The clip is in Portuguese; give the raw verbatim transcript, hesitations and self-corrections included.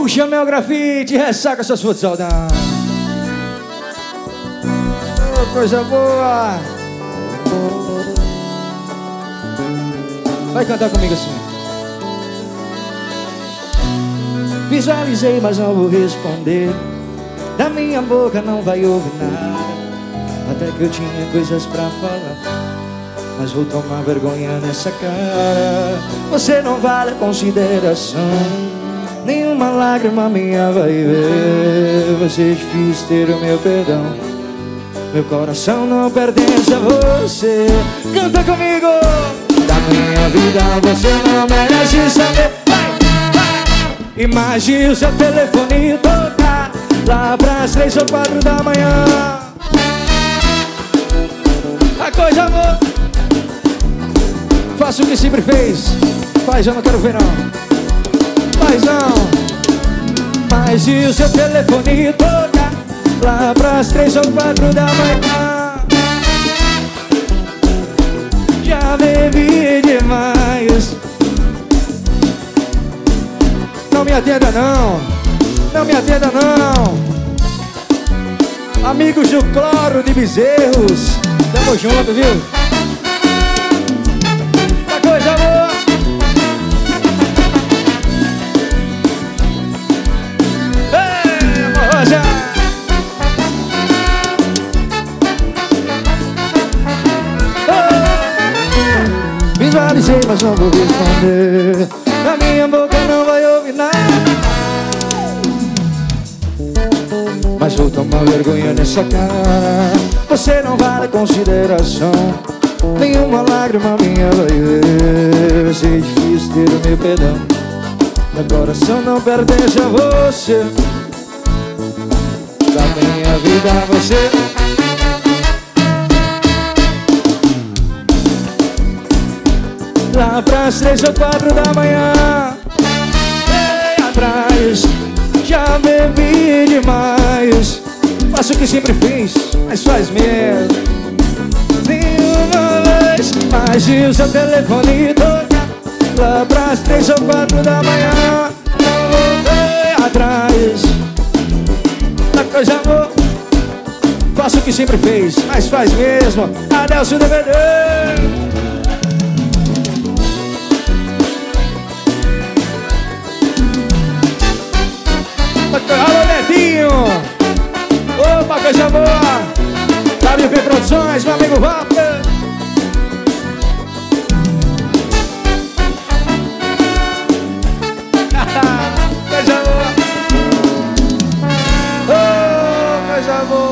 Puxa meu grafite, ressaca suas fotos de saudade. Oh, coisa boa. Vai cantar comigo assim. Visualizei, mas não vou responder. Da minha boca não vai ouvir nada. Até que eu tinha coisas pra falar, mas vou tomar vergonha nessa cara. Você não vale a consideração, nenhuma lágrima minha vai ver. Vai ser difícil ter o meu perdão. Meu coração não pertence a você. Canta comigo! Da minha vida você não merece saber. Vai, vai. Imagine o seu telefone tocar lá pras três ou quatro da manhã. A coisa boa. Faça o que sempre fez. Faz, eu não quero ver não. Faz não. Mas e o seu telefone tocar lá pras três ou quatro da manhã. Já bebi demais. Não me atenda não. Não me atenda não. Amigos do Cloro de Bezerros, tamo junto, viu? Uma coisa boa. Ei, Rosa! Oh! Visualizei, mas não vou responder. Na minha boca não vai ouvir nada, mas vou tomar vergonha nessa cara. Você não vale consideração, nenhuma lágrima minha vai ver. Vai ser difícil ter o meu perdão. Meu coração não pertence a você. Da minha vida você. Lá pras três ou quatro da manhã. Ei, atrás. Já bebi demais. Faço o que sempre fiz, mas faz mesmo. Nenhuma vez. Mas e o seu telefone tocar lá pras três ou quatro da manhã. Não voltei atrás. Na coisa boa. Faço o que sempre fez, mas faz mesmo. Adelson D V D. Alô, Netinho! Opa, coisa boa! W P Produções, meu amigo Walter! Coisa boa! Oh, coisa boa!